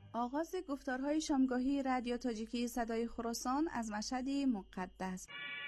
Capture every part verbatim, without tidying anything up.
آغاز گفتارهای شامگاهی رادیو تاجیکی صدای خراسان از مشهد مقدس.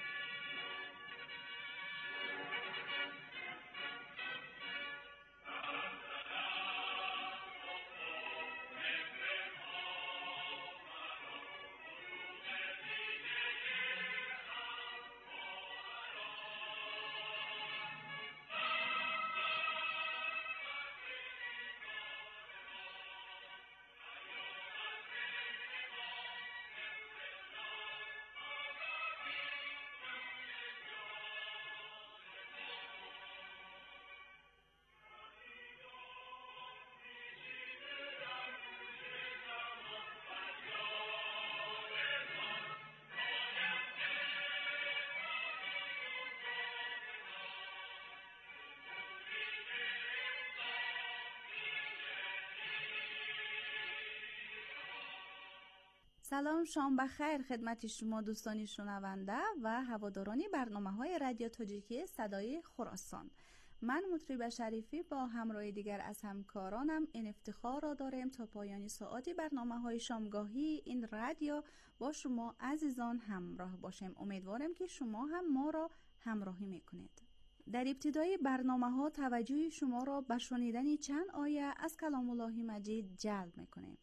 سلام، شام بخیر خدمت شما دوستانی شنونده و هوادارانی برنامه‌های رادیو تاجیکی صدای خراسان. من مطرب شریفی با همراه دیگر از همکارانم این افتخار را داریم تا پایان ساعت برنامه‌های شامگاهی این رادیو با شما عزیزان همراه باشیم. امیدوارم که شما هم ما را همراهی میکنید. در ابتدای برنامه‌ها توجه شما را به شنیدن چند آیه از کلام الله مجید جلب میکنیم.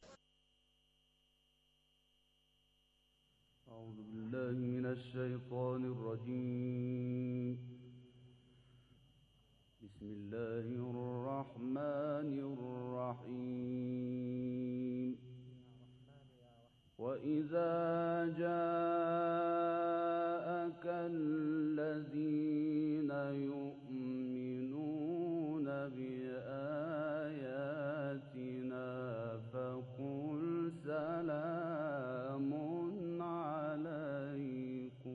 أعوذ بالله من الشيطان الرجيم. بسم الله الرحمن الرحيم. وإذا جاءك الذين يؤمنون بآياتنا فقل سلام عليكم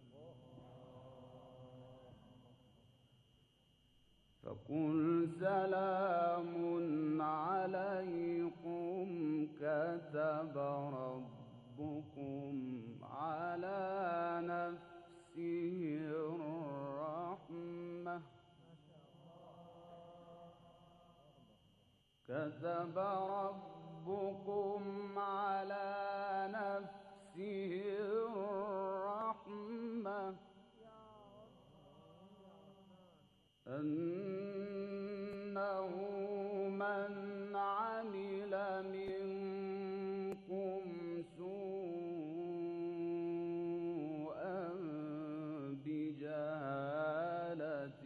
فقل سلام عليكم كتب ربكم على نفسه الرحمة كتب ربكم على نفسه الرحمة أنه من عمل منكم سوءا بجهالة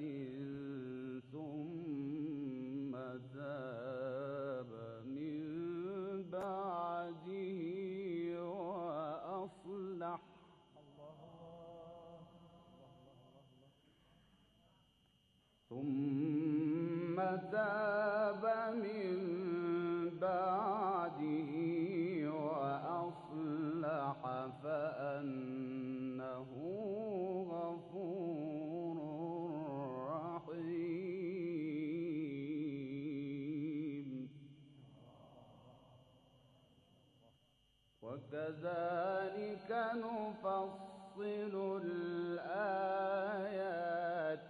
ثم تاب من بعده وأصلح ثم تاب من بعده وأصلح فأنه غفور رحيم. وكذلك نفصل الآيات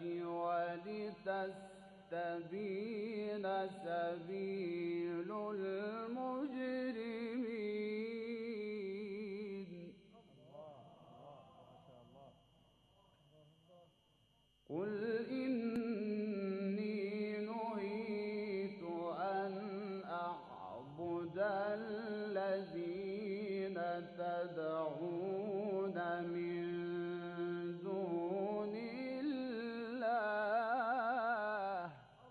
ولتستبين سبيل المجرمين. قل إني نهيت أن أعبد الذين تدعون من دون الله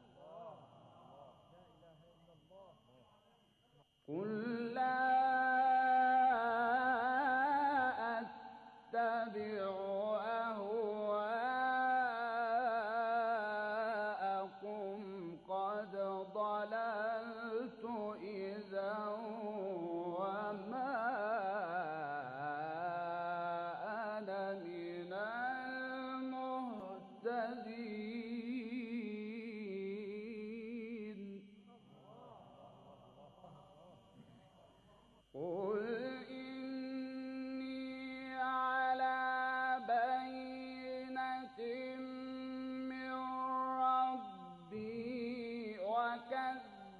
قل لا أتبع أهواءكم قد ضللت إذا وما أنا من المهتدين. قل إني على بينة من ربي وكذب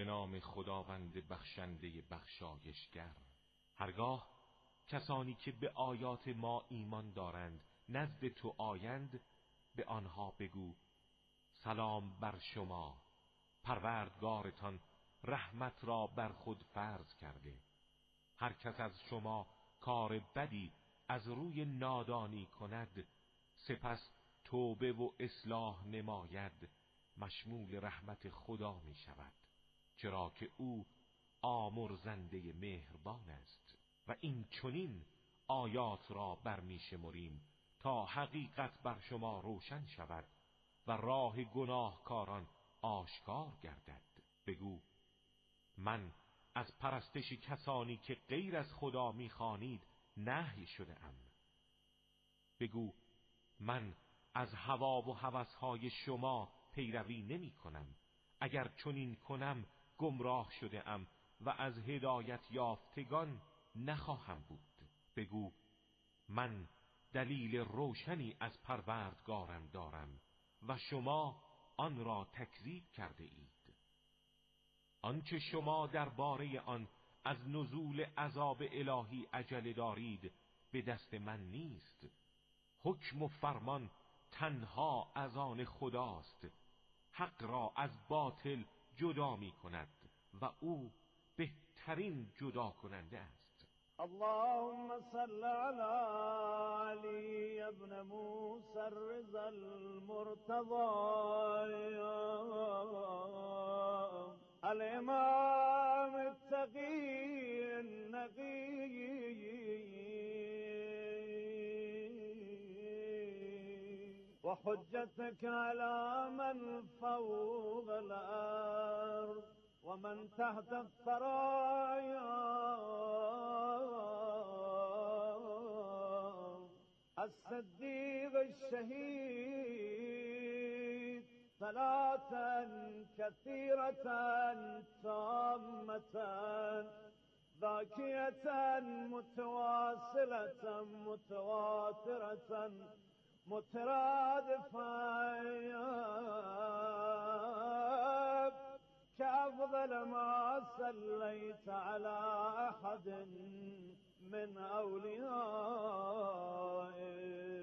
به نام خداوند بخشنده بخشایشگر. هرگاه کسانی که به آیات ما ایمان دارند نزد تو آیند، به آنها بگو سلام بر شما، پروردگارتان رحمت را بر خود فرض کرده. هر کس از شما کار بدی از روی نادانی کند، سپس توبه و اصلاح نماید، مشمول رحمت خدا می شود، چرا که او آمرزنده مهربان است. و این چنین آیات را برمی شمریم تا حقیقت بر شما روشن شود و راه گناهکاران آشکار گردد. بگو من از پرستش کسانی که غیر از خدا می‌خوانید نهی شده ام. بگو من از هوا و هوس‌های شما پیروی نمی کنم. اگر چنین کنم گمراه شده ام و از هدایت یافتگان نخواهم بود. بگو من دلیل روشنی از پروردگارم دارم و شما آن را تکذیب کرده اید. آنچه شما درباره آن از نزول عذاب الهی عجله دارید به دست من نیست. حکم و فرمان تنها از آن خداست. حق را از باطل جدا می کند و او بهترین جدا کننده است. اللهم صل على علي ابن موسى الرضا المرتضى الامام التقي النقي وحجتك على من فوق الارض ومن تحت الثرايا الصديق الشهيد صلاة كثيرة تامة باكية متواصلة متواترة مترادفة كأفضل ما صليت على أحد من أوليائك.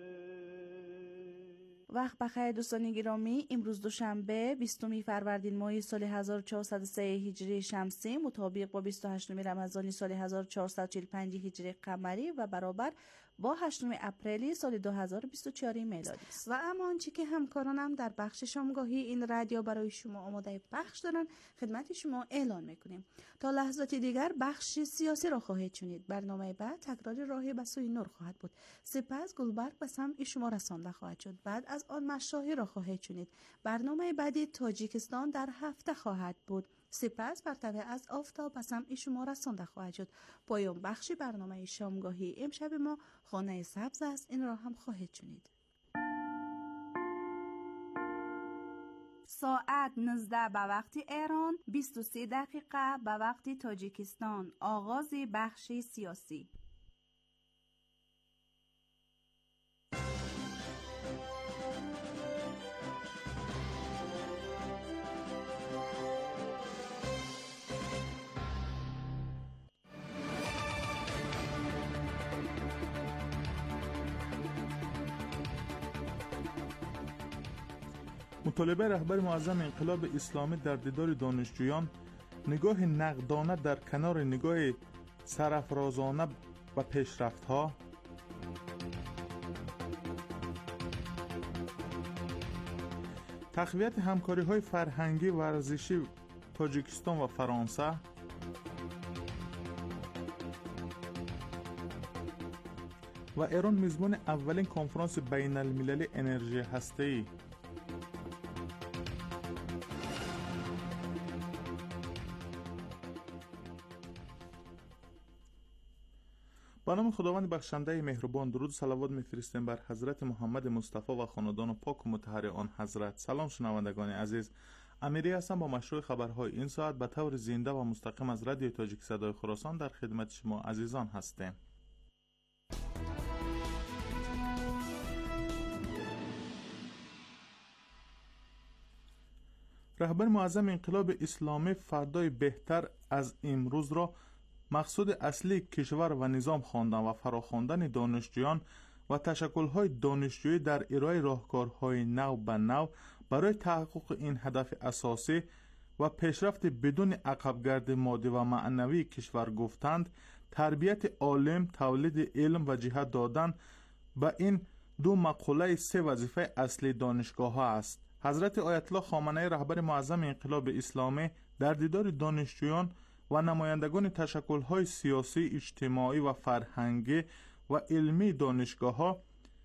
وقت بخیر دوستان گرامی، امروز دوشنبه بیستم فروردین ماه سال هزار و چهارصد و سه هجری شمسی مطابق با بیست و هشتم رمضان سال هزار و چهارصد و چهل و پنج هجری قمری و برابر با هشتم اپریل سال دو هزار و بیست و چهار میلادی است. و اما آنچه که همکارانم در بخش شامگاهی این رادیو برای شما آماده پخش دارن خدمت شما اعلان میکنیم. تا لحظات دیگر بخش سیاسی را خواهید شنید. برنامه بعد تکرار راه به سوی نور خواهد بود. سپس گلبرگ به سمع شما رسانده خواهد شد. بعد از آن مشاهیر را خواهید شنید. برنامه بعدی تاجیکستان در هفته خواهد بود. سپس پرتو از آفتاب به سمع شما رسانده خواهد شد. پایان بخش برنامه شامگاهی امشب ما خانه سبز است. این را هم خواهید شنید. ساعت نوزده به وقت ایران، بیست و سه دقیقه به وقت تاجیکستان. آغاز بخش سیاسی. مطالبه رهبر معظم انقلاب اسلامی در دیدار دانشجویان نگاه نقدانه در کنار نگاه سرافرازانه و پیشرفت‌ها، تقویت همکاری‌های فرهنگی و ورزشی تاجیکستان و فرانسه، و ایران میزبان اولین کنفرانس بین المللی انرژی هسته‌ای. با نام خداوند بخشنده مهربان، درود و صلوات میفرستیم بر حضرت محمد مصطفی و خاندان پاک و مطهر آن حضرت. سلام شنوندگان عزیز، امیری هستم با مشروع خبرهای این ساعت به طور زنده و مستقیم از رادیو تاجیک صدای خراسان در خدمت شما عزیزان هستیم. رهبر معظم انقلاب اسلامی فردای بهتر از امروز را مقصود اصلی کشور و نظام خواندن و فراخواندن دانشجویان و تشکل‌های دانشجویی در ارائه راهکارهای نو به نو برای تحقق این هدف اساسی و پیشرفت بدون عقبگرد مادی و معنوی کشور گفتند. تربیت عالم، تولید علم و جهت دادن به این دو مقوله سه وظیفه اصلی دانشگاه ها است. حضرت آیت الله خامنه ای رهبر معظم انقلاب اسلامی در دیدار دانشجویان و نمایندگان تشکل‌های سیاسی، اجتماعی و فرهنگی و علمی دانشگاه ها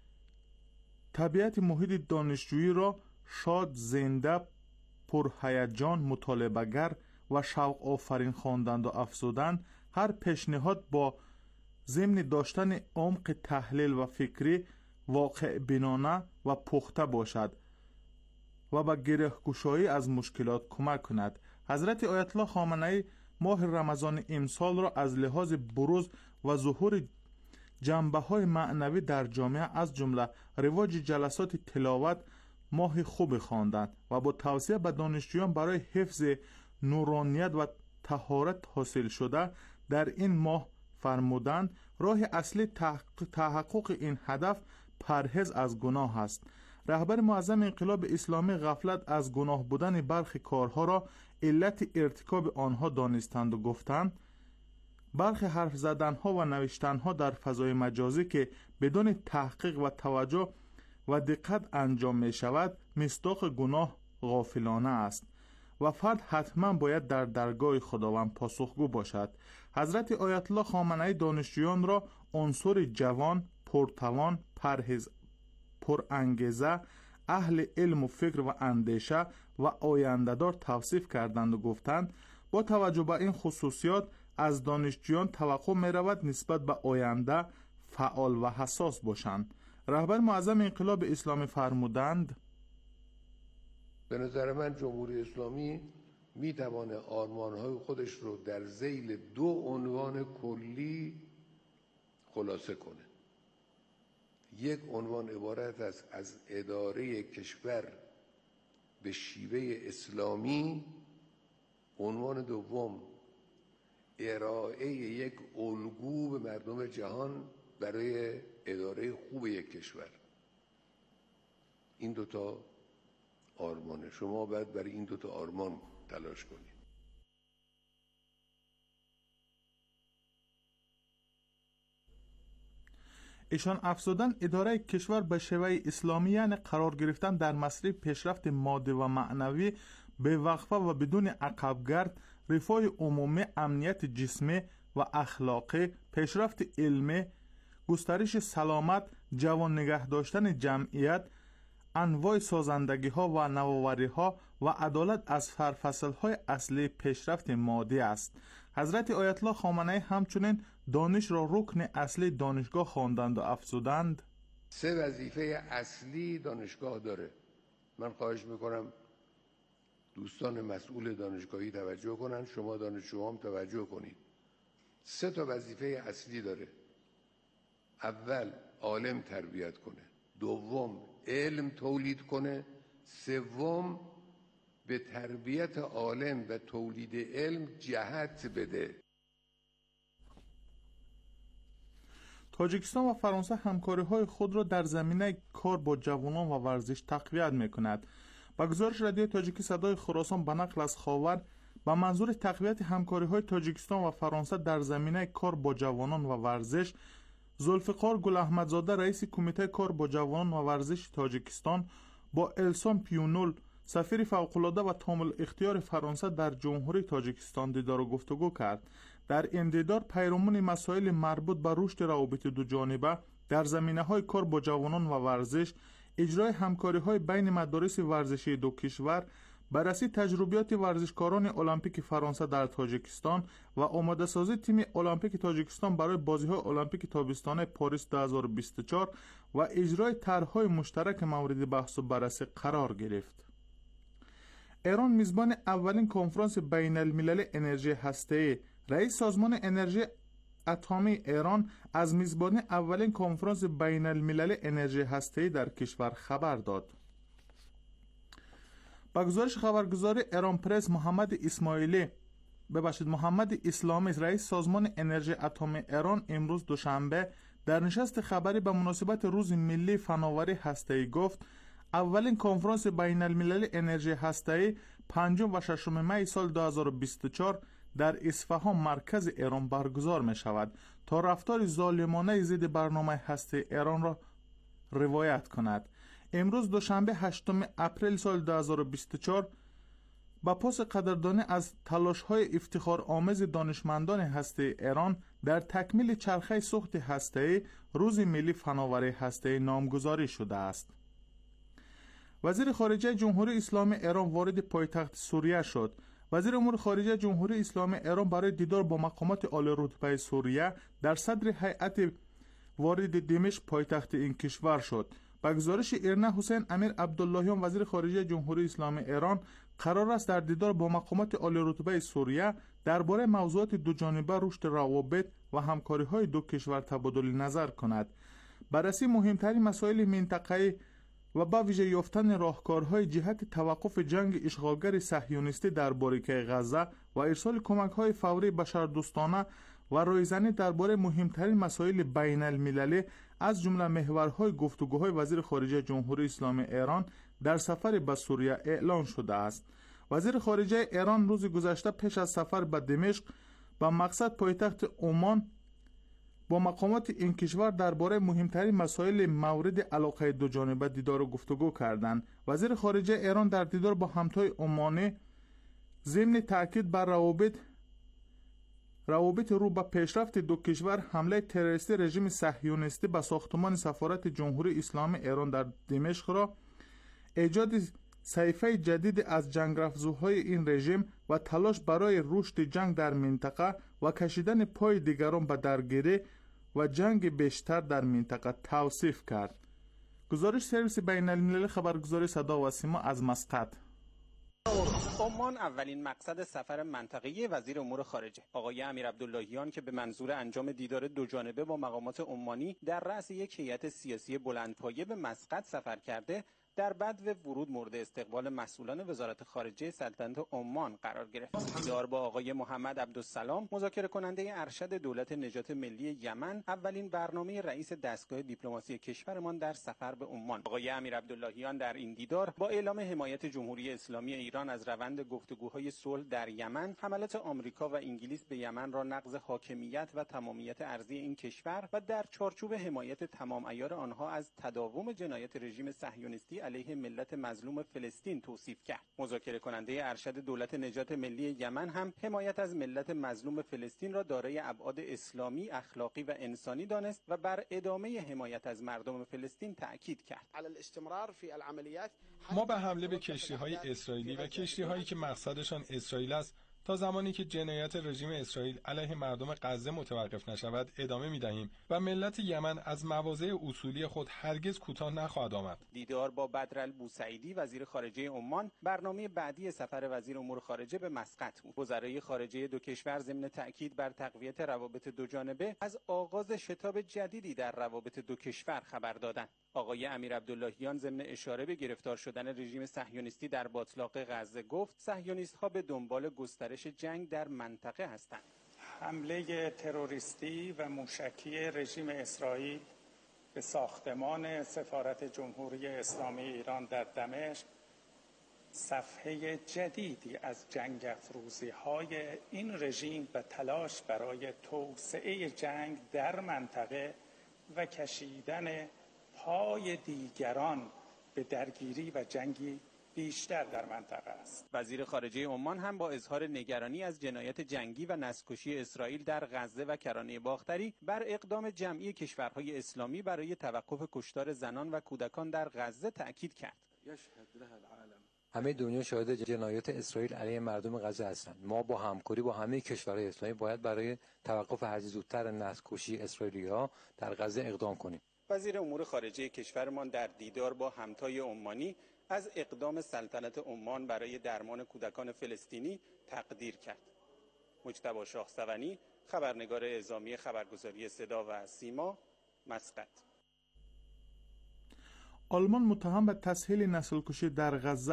طبیعت محیط دانشجویی را شاد، زنده، پرهیجان، مطالبه‌گر و شوق آفرین خواندند و افزودند هر پیشنهاد با ضمن داشتن عمق تحلیل و فکری واقع بینانه و پخته باشد و به گره‌گشایی از مشکلات کمک کند. حضرت آیت الله خامنه ای ماه رمضان امسال را از لحاظ بروز و ظهور جنبه‌های معنوی در جامعه از جمله رواج جلسات تلاوت ماه خوب خواندند و با توصیه به دانشجویان برای حفظ نورانیت و طهارت حاصل شده در این ماه فرمودند راه اصلی تحقق این هدف پرهیز از گناه است. رهبر معظم انقلاب اسلامی غفلت از گناه بودن برخی کارها را علت ارتکاب آنها دانستند و گفتند برخی حرف زدنها و نوشتنها در فضای مجازی که بدون تحقیق و توجه و دقت انجام می شود مصداق گناه غافلانه است و فرد حتما باید در درگاه خداوند پاسخگو باشد. حضرت آیت الله خامنه ای دانشجویان را عنصر جوان، پرتوان، پرهیز، پرانگیزه، اهل علم و فکر و اندیشه و آینده‌دار توصیف کردند و گفتند با توجه به این خصوصیات از دانشجویان توقع می رود نسبت به آینده فعال و حساس باشند. رهبر معظم انقلاب اسلامی فرمودند به نظر من جمهوری اسلامی می تواند آرمان‌های خودش رو در ذیل دو عنوان کلی خلاصه کنه. یک عنوان عبارت است از اداره کشور به شیوه اسلامی، عنوان دوم ارائه یک الگو به مردم جهان برای اداره خوب یک کشور. این دوتا آرمانه، شما باید برای این دوتا آرمان تلاش کنید. ایشان افزودن اداره کشور به شیوه اسلامی یعنی قرار گرفتن در مسیر پیشرفت مادی و معنوی به وقفه و بدون عقبگرد، رفاه عمومی، امنیت جسمی و اخلاقی، پیشرفت علمی، گسترش سلامت، جوان نگه داشتن جمعیت، انواع سازندگی ها و نوآوری ها و عدالت از سرفصل های اصلی پیشرفت مادی است. حضرت آیت الله خامنه ای همچنین دانش را رکن اصلی دانشگاه خواندند و افزودند سه وظیفه اصلی دانشگاه داره. من خواهش میکنم دوستان مسئول دانشگاهی توجه کنن، شما دانشجوام توجه کنید. سه تا وظیفه اصلی داره. اول عالم تربیت کنه، دوم علم تولید کنه، سوم به تربیت عالم و تولید علم جهت بده. تاجیکستان و فرانسه همکاری‌های خود را در زمینه کار با جوانان و ورزش تقویت می‌کند. با گزارش رادیو تاجیکی صدای خراسان به نقل از خاور، با منظور تقویت همکاری‌های تاجیکستان و فرانسه در زمینه کار با جوانان و ورزش، ذوالفقار گل احمدزاده رئیس کمیته کار با جوانان و ورزش تاجیکستان با السان پیونول سفیر فوق‌العاده و تامل اختیار فرانسه در جمهوری تاجیکستان دیدار و گفتگو کرد. در این دیدار پیرامون مسائل مربوط به رشد روابط دو جانبه در زمینه‌های کار با جوانان و ورزش، اجرای همکاری‌های بین مدارس ورزشی دو کشور، بررسی تجربیات ورزشکاران المپیک فرانسه در تاجیکستان و آماده سازی تیم المپیک تاجیکستان برای بازی‌های المپیک تابستانه پاریس دو هزار و بیست و چهار و اجرای طرح‌های مشترک مورد بحث و بررسی قرار گرفت. ایران میزبان اولین کنفرانس بین المللی انرژی هسته‌ای. رئیس سازمان انرژی اتمی ایران از میزبانی اولین کنفرانس بین المللی انرژی هسته‌ای در کشور خبر داد. با گزارش خبرگزاری ایران پرس، محمد اسماعیلی ببخشید محمد اسلامی رئیس سازمان انرژی اتمی ایران امروز دوشنبه در نشست خبری به مناسبت روز ملی فناوری هسته‌ای گفت اولین کنفرانس بین المللی انرژی هسته‌ای پنجم و ششم می سال دو هزار و بیست و چهار در اصفهان مرکز ایران برگزار می شود تا رفتار ظالمانه ضد برنامه هسته ایران را روایت کند. امروز دوشنبه هشتم اپریل سال دو هزار و بیست و چهار با پاس قدردانی از تلاش‌های افتخارآمیز دانشمندان هسته ایران در تکمیل چرخه سوخت هسته‌ای روز ملی فناوری هسته‌ای نامگذاری شده است. وزیر خارجه جمهوری اسلامی ایران وارد پایتخت سوریه شد. وزیر امور خارجه جمهوری اسلامی ایران برای دیدار با مقامات عالی رتبه سوریه در صدر هیئت وارد دمشق پایتخت این کشور شد. با گزارش ایرنا حسین امیر عبداللهیان وزیر خارجه جمهوری اسلامی ایران قرار است در دیدار با مقامات عالی رتبه سوریه درباره موضوعات دوجانبه رشد روابط و همکاری‌های دو کشور تبادل نظر کند. بررسی مهمترین مسائل منطقه‌ای و با ویژه یافتن راهکارهای جهت توقف جنگ اشغالگر صهیونیستی در باریکه غزه و ارسال کمک‌های فوری بشردوستانه و رایزنی درباره مهمترین مسائل بین المللی از جمله محورهای گفتگوهای وزیر خارجه جمهوری اسلامی ایران در سفر به سوریه اعلان شده است. وزیر خارجه ایران روز گذشته پیش از سفر به دمشق با مقصد پایتخت عمان با مقامات این کشور درباره مهمترین مسائل مورد علاقه دو جانبه دیدار و گفتگو کردند. وزیر خارجه ایران در دیدار با همتای عمانی ضمن تاکید بر روابط روابط رو به پیشرفت دو کشور حمله تروریستی رژیم صهیونیستی به ساختمان سفارت جمهوری اسلامی ایران در دمشق را ایجاد صحیفه جدید از جنگ‌افزوهای این رژیم و تلاش برای رشد جنگ در منطقه و کشیدن پای دیگران به درگیری و جنگ بیشتر در منطقه توصیف کرد. گزارش سرویس بین المللی خبرگزاری صدا و سیما از مسقط. عمان اولین مقصد سفر منطقه‌ای وزیر امور خارجه آقای امیر عبداللهیان که به منظور انجام دیدار دوجانبه با مقامات عمانی در رأس یک هیئت سیاسی بلندپایه به مسقط سفر کرده، در بدو ورود مورد استقبال مسئولان وزارت خارجه سلطنت عمان قرار گرفت. دیدار با آقای محمد عبدالسلام مذاکره کننده ارشد دولت نجات ملی یمن اولین برنامه رئیس دستگاه دیپلماسی کشورمان در سفر به عمان. آقای امیر عبداللهیان در این دیدار با اعلام حمایت جمهوری اسلامی ایران از روند گفتگوهای صلح در یمن، حملات آمریکا و انگلیس به یمن را نقض حاکمیت و تمامیت ارضی این کشور و در چارچوب حمایت تمام عیار آنها از تداوم جنایت رژیم صهیونیستی علیه ملت مظلوم فلسطین توصیف کرد. مذاکره کننده ارشد دولت نجات ملی یمن هم حمایت از ملت مظلوم فلسطین را دارای ابعاد اسلامی، اخلاقی و انسانی دانست و بر ادامه حمایت از مردم فلسطین تأکید کرد. ما به حمله به کشتی‌های اسرائیلی و کشتی‌هایی که مقصدشان اسرائیل است تا زمانی که جنایت رژیم اسرائیل علیه مردم غزه متوقف نشود ادامه می‌دهیم و ملت یمن از مواضع اصولی خود هرگز کوتاه نخواهد آمد. دیدار با بدرالبوسعیدی وزیر خارجه عمان برنامه بعدی سفر وزیر امور خارجه به مسقط بود. وزرای خارجه دو کشور ضمن تأکید بر تقویت روابط دوجانبه از آغاز شتاب جدیدی در روابط دو کشور خبر دادند. آقای امیر عبداللهیان ضمن اشاره به گرفتار شدن رژیم صهیونیستی در باتلاق غزه گفت صهیونیست‌ها به دنبال گسترش جنگ در منطقه هستند. حمله تروریستی و موشکی رژیم اسرائیل به ساختمان سفارت جمهوری اسلامی ایران در دمشق صفحه جدیدی از جنگ افروزی‌های این رژیم و تلاش برای توسعه جنگ در منطقه و کشیدن پای دیگران به درگیری و جنگی بیشتر در منطقه است. وزیر خارجه عمان هم با اظهار نگرانی از جنایت جنگی و نسل‌کشی اسرائیل در غزه و کرانه باختری بر اقدام جمعی کشورهای اسلامی برای توقف کشتار زنان و کودکان در غزه تأکید کرد. همه دنیا شاهد جنایات اسرائیل علیه مردم غزه هستند. ما با همکاری با همه کشورهای اسلامی باید برای توقف هرچه زودتر نسل‌کشی اسرائیلی‌ها در غزه اقدام کنیم. وزیر امور خارجه کشورمان در دیدار با همتای عمانی از اقدام سلطنت عمان برای درمان کودکان فلسطینی تقدیر کرد. مجتبی شاهسوانی، خبرنگار اعزامی خبرگزاری صدا و سیما، مسقط. آلمان متهم به تسهیل نسل‌کشی در غزه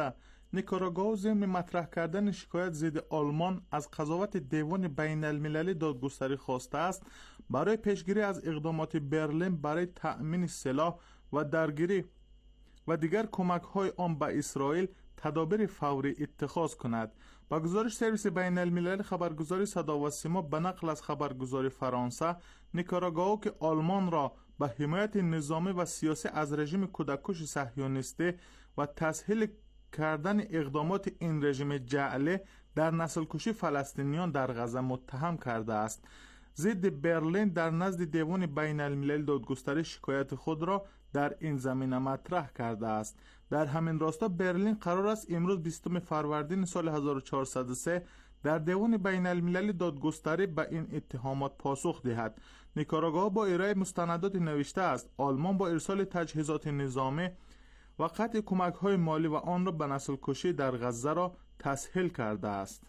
نیکاراگوآ ضمن مطرح کردن شکایت ضد آلمان از قضاوت دیوان بین المللی دادگستری خواسته است برای پیشگیری از اقدامات برلین برای تأمین سلاح و درگیری و دیگر کمک‌های آن به اسرائیل تدابیر فوری اتخاذ کند. با گزارش سرویس بین المللی خبرگزاری صدا و سیما به نقل از خبرگزاری فرانسه، نیکاراگوآ که آلمان را به حمایت نظامی و سیاسی از رژیم کودککش صهیونیستی و تسهیل کردن اقدامات این رژیم جعلی در نسل‌کشی فلسطینیان در غزه متهم کرده است. ضد برلین در نزد دیوان بین المللی دادگستری شکایت خود را در این زمینه مطرح کرده است. در همین راستا برلین قرار است امروز بیستم فروردین سال هزار و چهارصد و سه در دیوان بین المللی دادگستری به این اتهامات پاسخ دهد. نیکاراگوآ با ارائه مستندات نوشته است آلمان با ارسال تجهیزات نظامی و قطع کمک‌های مالی و آن را به نسل‌کشی در غزه را تسهیل کرده است.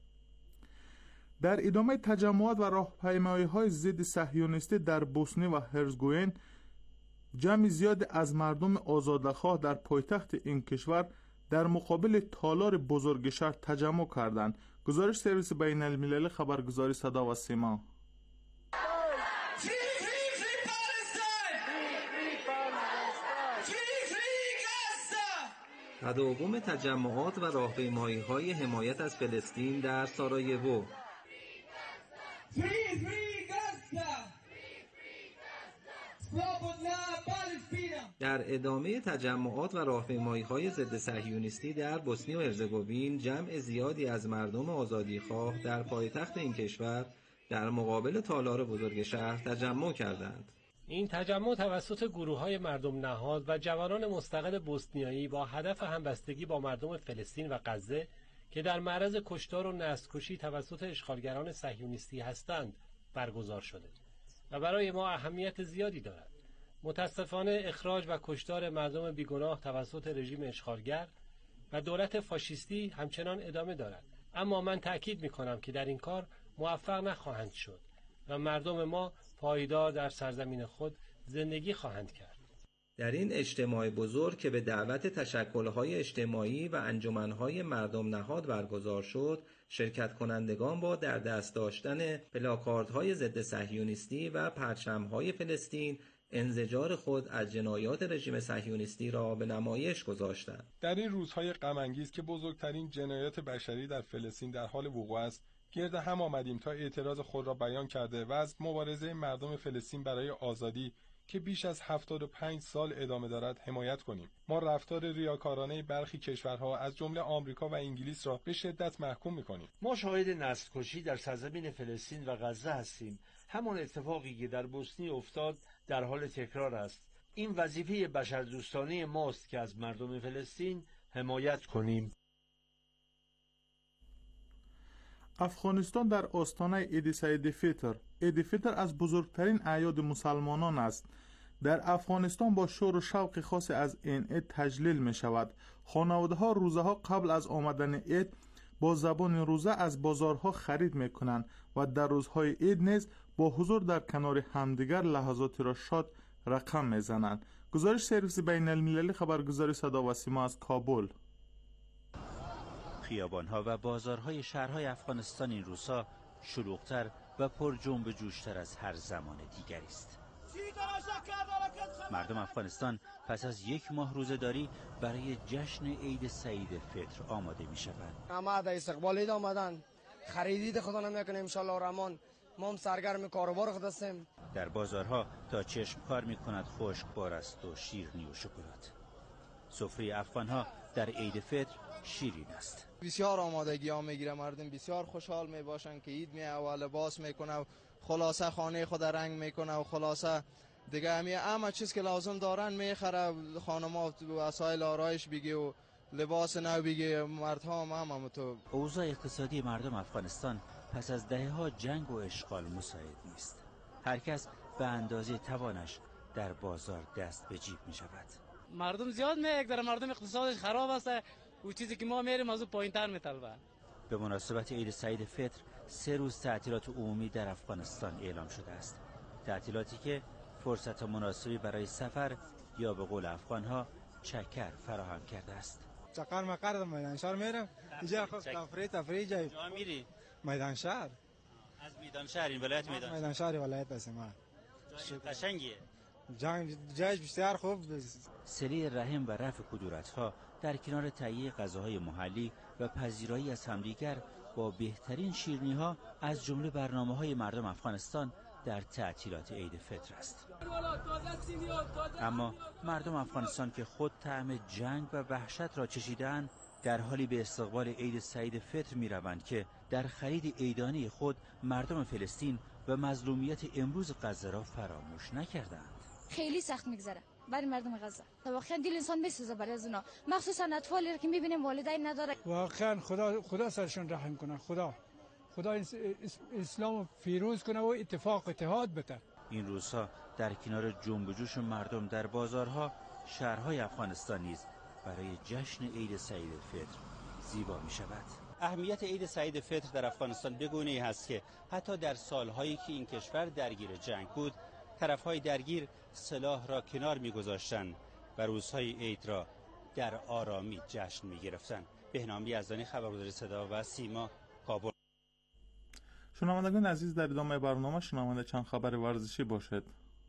در ادامه تجمعات و راهپیمایی‌های ضد صهیونیستی در بوسنی و هرزگوین، جمع زیاد از مردم آزادخواه در پایتخت این کشور در مقابل تالار بزرگ شهر تجمع کردند. گزارش سرویس بین المللی خبرگزاری صدا و سیما. تداوم تجمعات و راهپیمایی‌های حمایت از فلسطین در سارایوو. در ادامه تجمعات و راهپیمایی‌های ضد صهیونیستی در بوسنی و هرزگوین، جمع زیادی از مردم آزادیخواه در پایتخت این کشور در مقابل تالار بزرگ شهر تجمع کردند. این تجمع توسط گروه‌های مردم نهاد و جوانان مستقل بوسنیایی با هدف همبستگی با مردم فلسطین و غزه که در معرض کشتار و نسل‌کشی توسط اشغالگران صهیونیستی هستند برگزار شده و برای ما اهمیت زیادی دارد. متاسفانه اخراج و کشتار مردم بیگناه توسط رژیم اشغالگر و دولت فاشیستی همچنان ادامه دارد، اما من تأکید می‌کنم که در این کار موفق نخواهند شد و مردم ما پایدار در سرزمین خود زندگی خواهند کرد. در این اجتماع بزرگ که به دعوت تشکل‌های اجتماعی و انجمن‌های مردم نهاد برگزار شد، شرکت کنندگان با در دست داشتن پلاکاردهای ضد صهیونیستی و پرچم‌های فلسطین انزجار خود از جنایات رژیم صهیونیستی را به نمایش گذاشتند. در این روزهای غم‌انگیز که بزرگترین جنایات بشری در فلسطین در حال وقوع است، گرد هم آمدیم تا اعتراض خود را بیان کرده و از مبارزه مردم فلسطین برای آزادی که بیش از هفتاد و پنج سال ادامه دارد حمایت کنیم. ما رفتار ریاکارانه برخی کشورها از جمله آمریکا و انگلیس را به شدت محکوم می‌کنیم. ما شاهد نسل‌کشی در سرزمین فلسطین و غزه هستیم. همان اتفاقی که در بوسنی افتاد در حال تکرار است. این وظیفه بشردوستانه ماست که از مردم فلسطین حمایت کنیم. افغانستان در آستانه عید سعید فطر. عید فطر از بزرگترین اعیاد مسلمانان است. در افغانستان با شور و شوق خاص از این عید تجلیل می شود. خانواده ها روزه ها قبل از آمدن عید با زبان روزه از بازارها خرید می کنند و در روزهای عید نیز با حضور در کنار همدیگر لحظاتی را شاد رقم می زنند. گزارش سرویس بین المللی خبرگزاری صدا و سیما از کابل. خیابان‌ها و بازارهای شهرهای افغانستان این روزها شلوغ‌تر و پر جنب و جوش‌تر از هر زمان دیگری است. مردم افغانستان پس از یک ماه روزه‌داری برای جشن عید سعید فطر آماده می‌شوند. همه در استقبال عید آمدن، خریدی خدا نمی‌کنه ان شاءالله رحمان. ما هم سرگرم کاروبار خود هستیم. در بازارها تا چشم کار می‌کند خشکبار است و شیرینی و شکلات. سفره افغان‌ها در عید فطر شیرین است. بسیار آمادگی ها میگیره، مردم بسیار خوشحال می باشن که عید میه و لباس میکنه و خلاصه خانه خود رنگ میکنه و خلاصه دیگه همه همه چیز که لازم دارن میخره. خانم‌ها وسایل آرایش بگی و لباس نو بگی، مردها هم هم تو. اوضاع اقتصادی مردم افغانستان پس از دهه‌ها جنگ و اشغال مساعد نیست. هر کس به اندازه توانش در بازار دست به جیب می شود. مردم زیاد میگذره، مردم اقتصادش خراب است و چیزی که ما میریم از اون پایین‌تر میطلبه. به مناسبت عید سعید فطر سه روز تعطیلات عمومی در افغانستان اعلام شده است. تعطیلاتی که فرصت مناسبی برای سفر یا به قول افغان‌ها چکر فراهم کرده است. چقدر مقر میدان شهر میرم اینجا خود تفریح تفریح جای جا میری میدان شهر از میدان شهر این ولایت میدان میدان شهر ولایت هستم ما قشنگیه جنگ جایش بسیار خوب. صله رحم و رفع کدورت‌ها در کنار تهیه غذاهای محلی و پذیرایی از همدیگر با بهترین شیرینی‌ها از جمله برنامه‌های مردم افغانستان در تعطیلات عید فطر است. اما مردم افغانستان که خود طعم جنگ و وحشت را چشیدند در حالی به استقبال عید سعید فطر می‌روند که در خرید عیدانه خود مردم فلسطین و مظلومیت امروز غزه را فراموش نکردند. خیلی سخت میگذره برای مردم غزه. واقعا دل انسان میسوزه برای از اونا، مخصوصا اطفالی که میبینیم والدین نداره. واقعا خدا خدا سرشون رحم کنه. خدا خدا اسلام فیروز کنه و اتفاق اتحاد بده. این روزها در کنار جنب و جوش مردم در بازارها شهرهای افغانستان نیز برای جشن عید سعید فطر زیبا می شود. اهمیت عید سعید فطر در افغانستان به گونه‌ای هست که حتی در سالهایی که این کشور درگیر جنگ بود، طرفهای درگیر سلاح را کنار می‌گذاشتند و روزهای عید را در آرامی جشن می‌گرفتند. بهنام یزدانی، خبرگزاری صدا و سیما، کابل. شنوندگان عزیز، در ادامه برنامه شنونده چند خبر ورزشی باشد.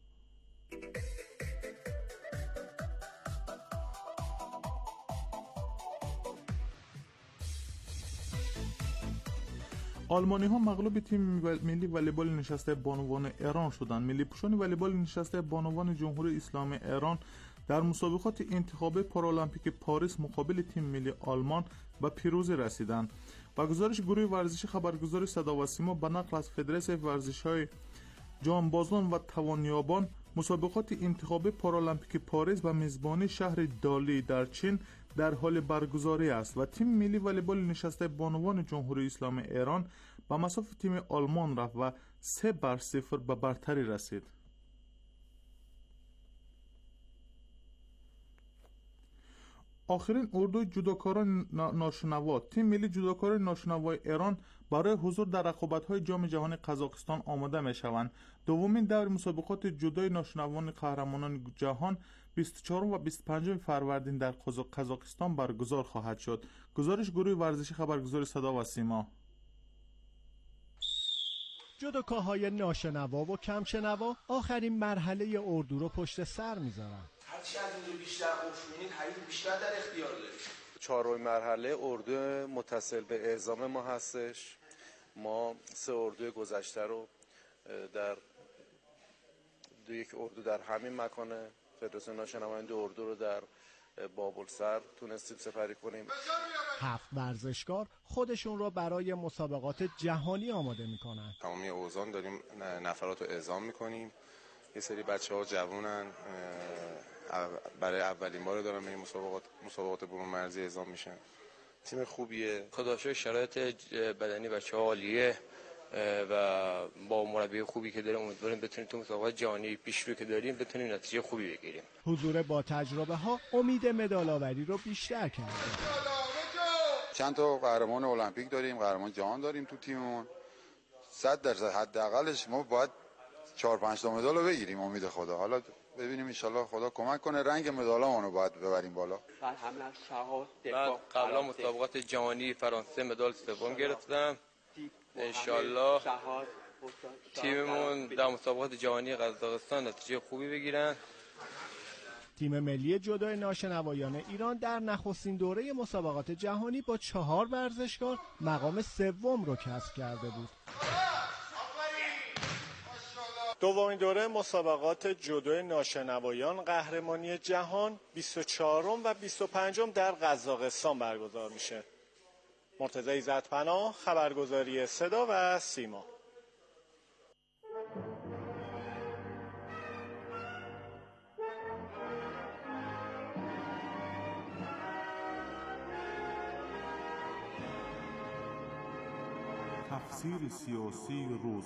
آلمانی ها مغلوب تیم ملی والیبال نشسته بانوان ایران شدند. ملی پوشان والیبال نشسته بانوان جمهوری اسلامی ایران در مسابقات انتخابی پارالمپیک پاریس مقابل تیم ملی آلمان به پیروزی رسیدند. با گزارش گروه ورزشی خبرگزاری صدا و سیما به نقل از فدراسیون ورزش‌های جانبازان و توانیابان، مسابقات انتخابی پارالمپیک پاریس به میزبانی شهر دالی در چین در حال برگزاری است و تیم ملی والیبال نشسته بانوان جمهوری اسلامی ایران به مساف تیم آلمان رفت و سه بر صفر به برتری رسید. آخرین اردوی جودوکاران ناشنوا، تیم ملی جودوکاران ناشنوای ایران برای حضور در رقابت‌های جام جهانی قزاقستان آماده می‌شوند. دومین دور مسابقات جودوی ناشنوان قهرمانان جهان بیست و چهارم و بیست و پنجم فروردین در قزاقستان برگزار خواهد شد. گزارش گروه ورزشی خبرگزاری صدا و سیما. جودوکاهای ناشنوا و کمشنوا آخرین مرحله اردو رو پشت سر می‌ذارن. هرچی از این بیشتر خوش می‌بینید، حریف بیشتر در اختیار دارید. چهارمین مرحله اردو متصل به اعزام ما هستش. ما سه اردو گذشته رو در دو یک اردو در همین مکان فدراسیون ناشنوای اردو رو در بابلسر تونستیم سپری کنیم. هفت ورزشکار خودشون رو برای مسابقات جهانی آماده میکنن. تمامی اوزان داریم نفرات رو اعزام میکنیم. یه سری بچه ها جوونن، برای اولین بار دارن به این مسابقات مسابقات برون مرزی اعزام میشن. تیم خوبیه. خداشکر شرایط بدنی بچه‌ها عالیه و با مربی خوبی که داریم امیدواریم بتونیم تو مسابقات جهانی پیشرو که داریم بتونیم نتیجه خوبی بگیریم. حضور با تجربه ها امید مدال آوری رو بیشتر کرده. چند تا قهرمان المپیک داریم، قهرمان جهان داریم تو تیممون. صد درصد حداقلش ما باید چهار پنج تا مدال رو بگیریم امید خدا. حالا ببینیم ان شاءالله خدا کمک کنه رنگ مدالامون رو باید ببریم بالا. من قبلا مسابقات جهانی فرانسه مدال سوم گرفتم. ان شاءالله تیممون در مسابقات جهانی قزاقستان نتیجه خوبی بگیرن. تیم ملی جودو ناشنوایان ایران در نخستین دوره مسابقات جهانی با چهار ورزشکار مقام سوم رو کسب کرده بود. دومین دوره مسابقات جودو ناشنوایان قهرمانی جهان بیست و چهارم و بیست و پنجم در قزاقستان برگزار میشه. مرتضی عزت‌پناه، خبرگزاری صدا و سیما. تفسیر سیاسی روز.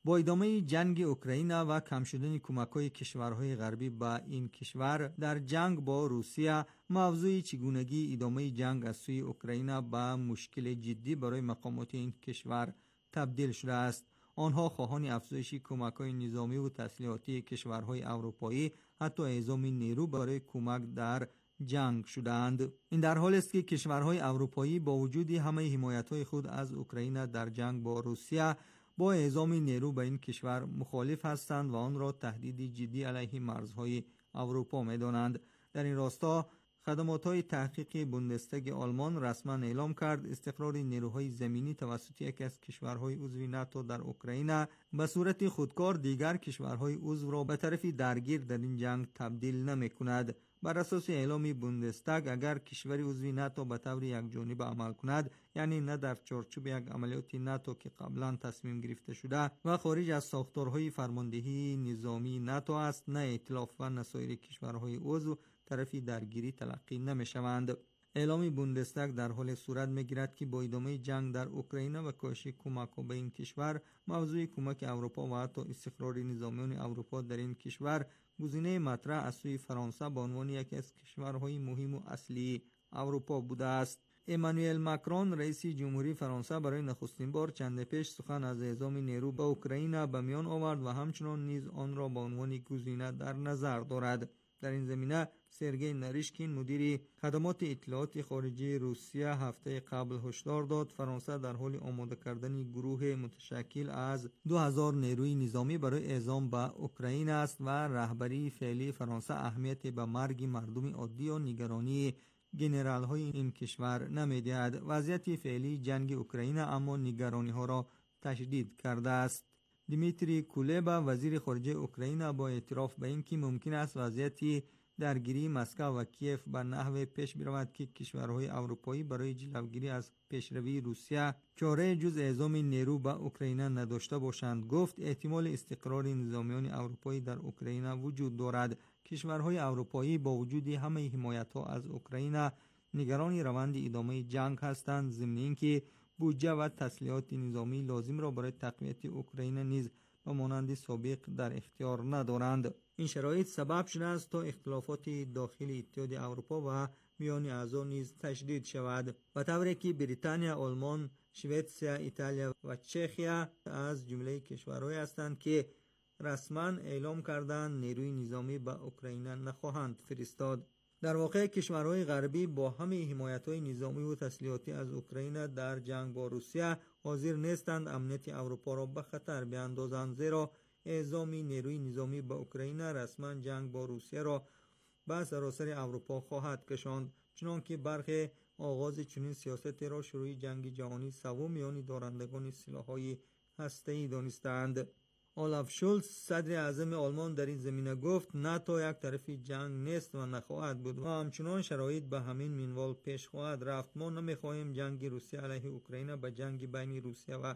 با ادامه جنگ اوکراین و کم شدن کمک‌های کشورهای غربی به این کشور در جنگ با روسیه، موضوع چگونگی ادامه جنگ از سوی اوکراین به مشکل جدی برای مقامات این کشور تبدیل شده است. آنها خواهان افزایش کمک‌های نظامی و تسلیحاتی کشورهای اروپایی، حتی اعزام نیرو برای کمک در جنگ شدند. این در حالی است که کشورهای اروپایی با وجود همه حمایت‌های خود از اوکراین در جنگ با روسیه، با اعزام نیرو به این کشور مخالف هستند و آن را تهدیدی جدی علیه مرزهای اروپا می‌دانند. در این راستا خدمات‌های تحقیقی بوندستاگ آلمان رسما اعلام کرد استقرار نیروهای زمینی توسط یکی از کشورهای عضو ناتو در اوکراین به صورت خودکار دیگر کشورهای عضو را به طرف درگیر در این جنگ تبدیل نمی‌کند. بر اساس اعلام بوندستاگ، اگر کشور عضو ناتو به طور یکجانبه عمل کند، یعنی نه در چارچوب یک عملیات ناتو که قبلا تصمیم گرفته شده و خارج از ساختارهای فرماندهی نظامی ناتو است، نه ائتلاف و نه سایر کشورهای عضو طرفی درگیری تلقی نمی‌شوند. اعلام بوندستاگ در حال صورت می‌گیرد که با ادامه جنگ در اوکراین و کاهش کمک‌ها به این کشور، موضوع کمک اروپا و حتی استقرار نظامیان اروپا در این کشور گزینه مطرح از سوی فرانسه به عنوان یکی از کشورهای مهم و اصلی اروپا بوده است. امانوئل ماکرون رئیس جمهوری فرانسه برای نخستین بار چند پیش سخن از اعزام نیرو به اوکراین به میان آورد و همچنان نیز آن را به عنوان گزینه در نظر دارد. در این زمینه سرگئی ناریشکین مدیر خدمات اطلاعات خارجی روسیه هفته قبل هشدار داد فرانسه در حال آماده کردن گروه متشکل از دو هزار نیروی نظامی برای اعزام به اوکراین است و رهبری فعلی فرانسه اهمیت به مرگ مردم عادی و نگرانی گنرال های این کشور نمیدهد. وضعیت فعلی جنگ اوکراین اما نگرانی ها را تشدید کرده است. دیمیتری کولبا وزیر خارجه اوکراین با اعتراف به اینکه ممکن است وضعیت درگیری مسکو و کیف به نحو پیش برود که کشورهای اروپایی برای جلوگیری از پیشروی روسیه چاره جز اعزام نیرو به اوکراین نداشته باشند، گفت احتمال استقرار نظامیان اروپایی در اوکراین وجود دارد. کشورهای اروپایی با وجود همه حمایت‌ها از اوکراین نگران روند ادامه جنگ هستند، ضمن اینکه بودجه و تسلیحات نظامی لازم را برای تقویت اوکراین نیز به مانند سابق در اختیار ندارند. این شرایط سبب شده است تا اختلافات داخل اتحاد اروپا و میان اعضا نیز تشدید شود، به طوری که بریتانیا، آلمان، سوئیسرا، ایتالیا و چخیا از جمله کشورهایی هستند که رسما اعلام کردند نیروی نظامی به اوکراین نخواهند فرستاد. در واقع کشورهای غربی با همه حمایت‌های نظامی و تسلیحاتی از اوکراین در جنگ با روسیه حاضر نیستند امنیت اروپا را به خطر بیاندازند، زیرا اعزام نیروی نظامی به اوکراین رسما جنگ با روسیه را به سراسر اروپا خواهد کشاند، چنانکه برخی آغاز چنین سیاستی را شروع جنگ جهانی سوم میان دارندگان سلاح‌های هسته‌ای دانستند. اولاف شولز صدر اعظم آلمان در این زمینه گفت ناتو یک طرف جنگ نیست و نخواهد بود و همچنان شرایط به همین منوال پیش خواهد رفت. ما نمیخواهیم جنگ روسیه علیه اوکراین به جنگ بین روسیه و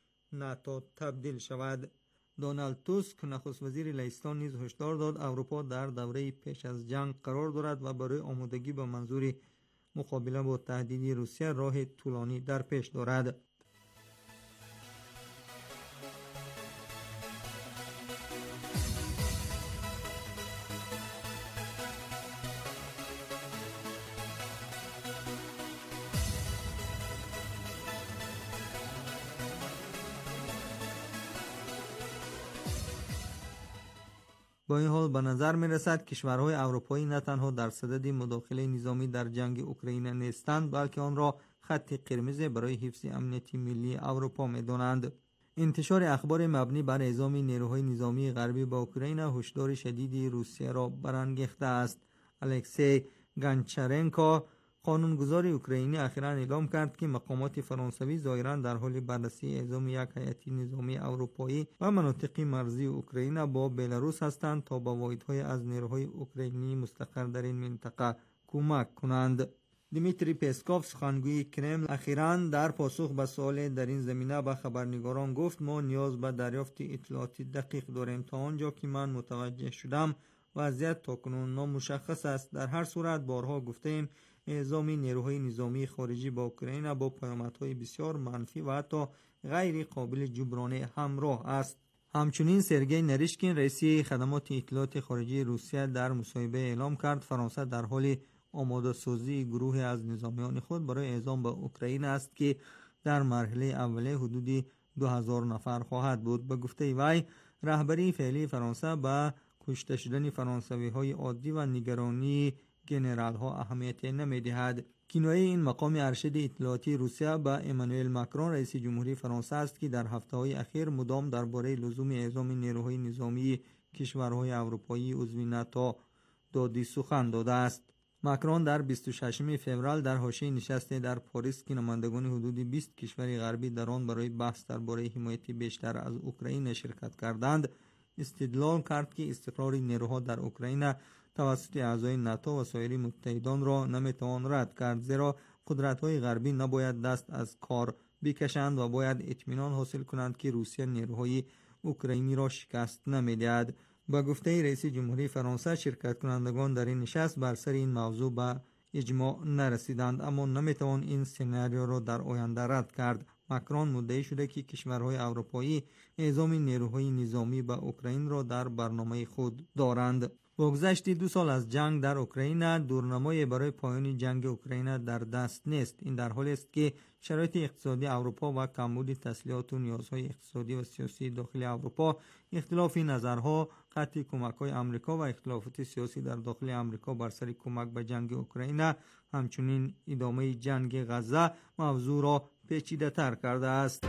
ناتو تبدیل شود. دونالد توسک نخست وزیر لهستان نیز هشدار داد اروپا در دوره پیش از جنگ قرار دارد و برای آمادگی به منظور مقابله با تهدید روسیه راه طولانی در پیش دارد. با این حال به نظر می رسد کشورهای اروپایی نه تنها در صدد مداخله نظامی در جنگ اوکراین نیستند، بلکه آن را خط قرمز برای حفظ امنیت ملی اروپا می دانند. انتشار اخبار مبنی بر اعزام نیروهای نظامی غربی با اوکراین هشدار شدید روسیه را برانگیخته است. الکسی گانچارنکو قانونگذار اوکراینی اخیراً اعلام کرد که مقامات فرانسوی ظاهراً در حال بررسی اعزام یک هیئت نظامی اروپایی و مناطق مرزی اوکراین با بلاروس هستند تا با واحدهای از نیروهای اوکراینی مستقر در این منطقه کمک کنند. دیمیتری پسکوف سخنگوی کرمل اخیراً در پاسخ به سوال در این زمینه به خبرنگاران گفت ما نیاز به دریافت اطلاعات دقیق داریم. تا آنجا که من متوجه شدم وضعیت تاکنون نامشخص است. در هر صورت بارها گفتیم اعزام نیروهای نظامی خارجی با اوکراین با پیامدهای بسیار منفی و حتی غیر قابل جبران همراه است. همچنین سرگئی نریشکین رئیس خدمات اطلاعات خارجی روسیه در مصاحبه اعلام کرد فرانسه در حال آماده سازی گروهی از نظامیان خود برای اعزام به اوکراین است که در مرحله اولیه حدود دو هزار نفر خواهد بود. به گفته وی رهبری فعلی فرانسه به کشته شدن فرانسوی های عادی و نگرانی جنرال ها اهمیت نمیدهد. کنایه این مقام ارشد اطلاعاتی روسیه به امانوئل ماکرون رئیس جمهوری فرانسه است که در هفته‌های اخیر مدام درباره لزوم اعزام نیروهای نظامی کشورهای اروپایی عضو ناتو دادی سخن داده است. ماکرون در بیست و ششم فوریه در حاشیه نشست در پاریس که نمایندگان حدود بیست کشور غربی در آن برای بحث درباره حمایت بیشتر از اوکراین شرکت کردند، استدلال کرد که استقرار نیروها در اوکراین توسط اعضای ناتو و سایر متحدان را نمیتوان رد کرد، زیرا قدرت‌های غربی نباید دست از کار بکشند و باید اطمینان حاصل کنند که روسیه نیروهای اوکراینی را شکست نمیدهد. با گفته رئیس جمهوری فرانسه شرکت کنندگان در این نشست بر سر این موضوع به اجماع نرسیدند، اما نمیتوان این سناریو را در آینده رد کرد. ماکرون مدعی شده که کشورهای اروپایی اعزام نیروهای نظامی به اوکراین را در برنامه خود دارند. با گذشت دو سال از جنگ در اوکراین دورنمای برای پایان جنگ اوکراین در دست نیست. این در حالی است که شرایط اقتصادی اروپا و کمبود تسلیحات و نیازهای اقتصادی و سیاسی داخل اروپا، اختلاف نظرها، قطع کمک‌های آمریکا و اختلافات سیاسی در داخل آمریکا بر سر کمک به جنگ اوکراین، همچنین ادامه جنگ غزه موضوع را پیچیده‌تر کرده است.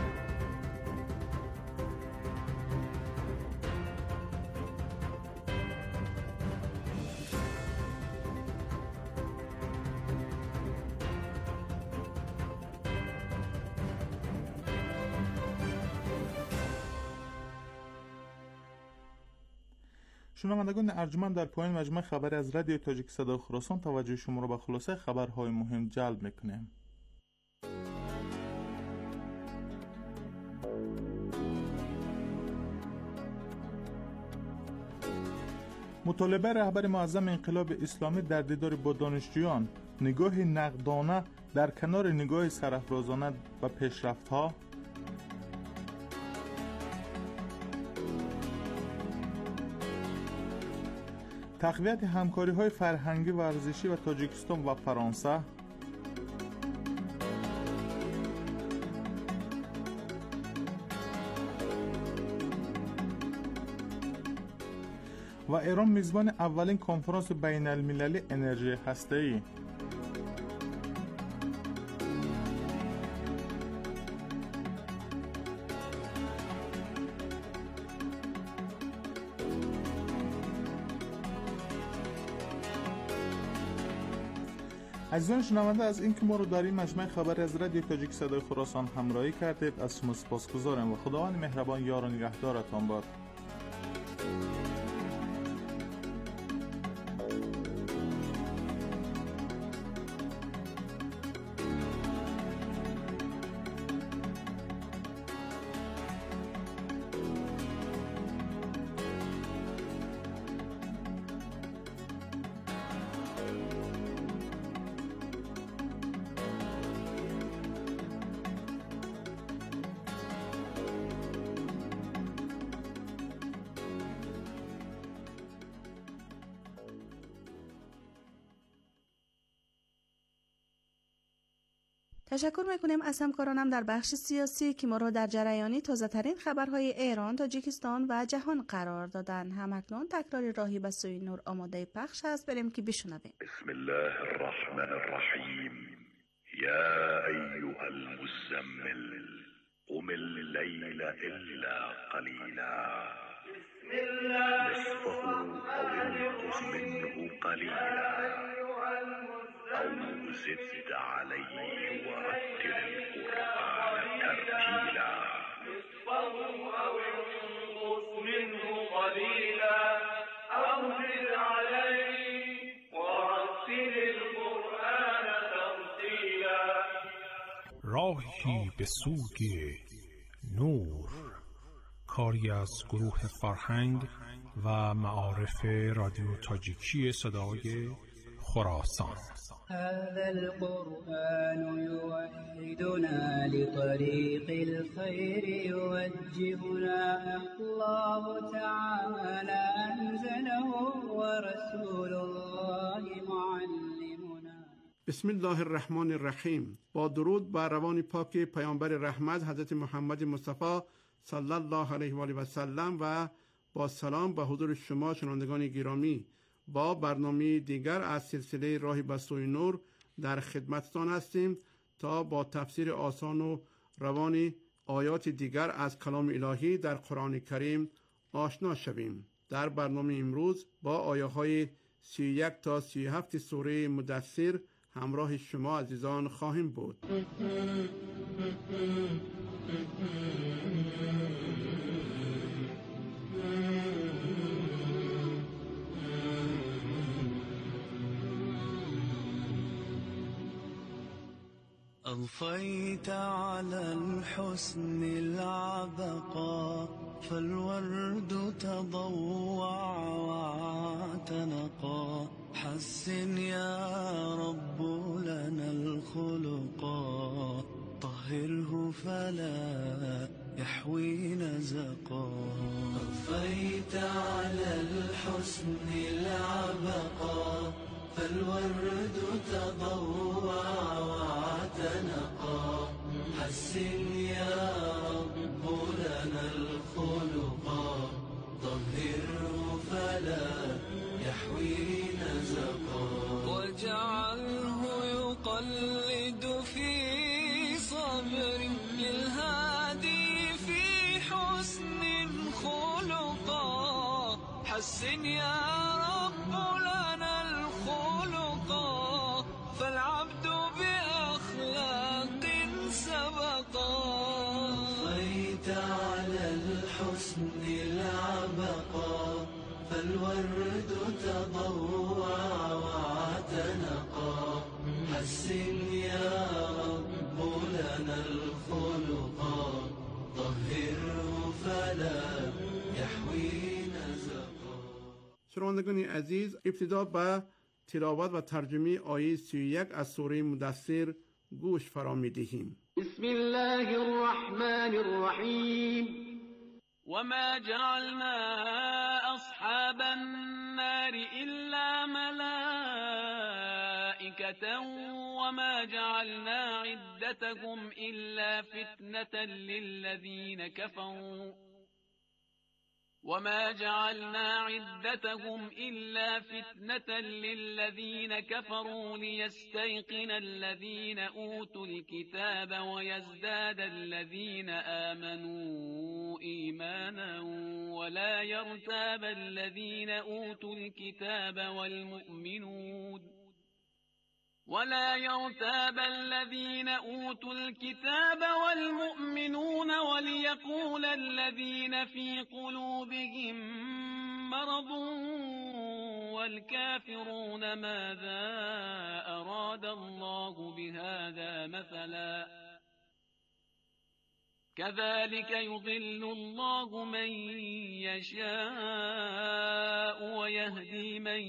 شنوندگان ارجمند، در پایان مجموعه خبری از رادیو تاجیک صدای خراسان توجه شما را به خلاصه خبرهای مهم جلب میکنیم. مطالبه رهبر معظم انقلاب اسلامی در دیدار با دانشجویان، نگاه نقدانه در کنار نگاه سرافرازانه و پیشرفت‌ها، تقویت همکاری‌های فرهنگی و ورزشی و تاجیکستان و فرانسه، و ایران میزبان اولین کنفرانس بین المللی انرژی هسته‌ای. عزیزان شنونده، از اینکه ما رو در این مجموعه خبر از رادیو تاجیک صدای خراسان همراهی کردید از شما سپاسگزارم و خداوند مهربان یار و نگهدارتان باد. تشکر میکنیم از همکارانم در بخش سیاسی که ما را در جریانی تازه ترین خبرهای ایران، تاجیکستان و جهان قرار دادن. همکنون تکرار راهی به سوی نور آماده پخش است، بریم که بشنویم. بسم الله الرحمن الرحیم. یا ایها المزمل قم الليل الا قلیلا نصفه او انقص منه قلیلا أو زد عليه ورتل القرآن ترتيلا نصفه أو انقص منه قليلا أو زد عليه ورتل القرآن ترتيلا. راهی به سوی نور، کاری از گروه فرهنگ و معارف رادیو تاجیکی صدای خراسان. هذا القرآن يوحدنا لطريق الخير يوجهنا الله تعالى أنزله ورسول الله معلمنا. بسم الله الرحمن الرحیم. با درود بر روان پاک پیامبر رحمت حضرت محمد مصطفی صلی الله علیه و آله و سلم و با سلام به حضور شما شنوندگان گرامی، با برنامه دیگر از سلسله راهی به سوی نور در خدمتتان هستیم تا با تفسیر آسان و روان آیات دیگر از کلام الهی در قرآن کریم آشنا شویم. در برنامه امروز با آیه های سی و یک تا سی و هفت سوره مدثر همراه شما عزیزان خواهیم بود. أضفيت على الحسن العبقى فالورد تضوع واعتنقا حسن يا رب لنا الخلقا طهره فلا يحوي نزقا أضفيت على الحسن العبقى فالورد تضوع واعتنقا حسن يا رب لنا الخلقا طهره فلا يحوي نزقا واجعله يقلد في صبر للهادي في حسن خلقا حسن يا رب لنا الخلقا فالعبد بأخلاق سبقا أضفيت على الحسن العبقا فالورد تضوع واعتنقا حسن يا رب لنا الخلقا طهره فلا يحوي نزقا. شنوندگان عزیز، ابتدا به تلاوت و ترجمه آیه سی و یک از سوره مدثر گوش فرا می‌دهیم. بسم الله الرحمن الرحیم. وما جعلنا أصحاب النار إلا ملائكة وما جعلنا عدتهم إلا فتنة للذين كفروا وما جعلنا عدتهم إلا فتنة للذين كفروا ليستيقن الذين أوتوا الكتاب ويزداد الذين آمنوا إيمانا ولا يرتاب الذين أوتوا الكتاب والمؤمنون ولا يرتاب الذين أوتوا الكتاب والمؤمنون وليقول الذين في قلوبهم مرض والكافرون ماذا أراد الله بهذا مثلا كذلك يضل الله من يشاء ويهدي من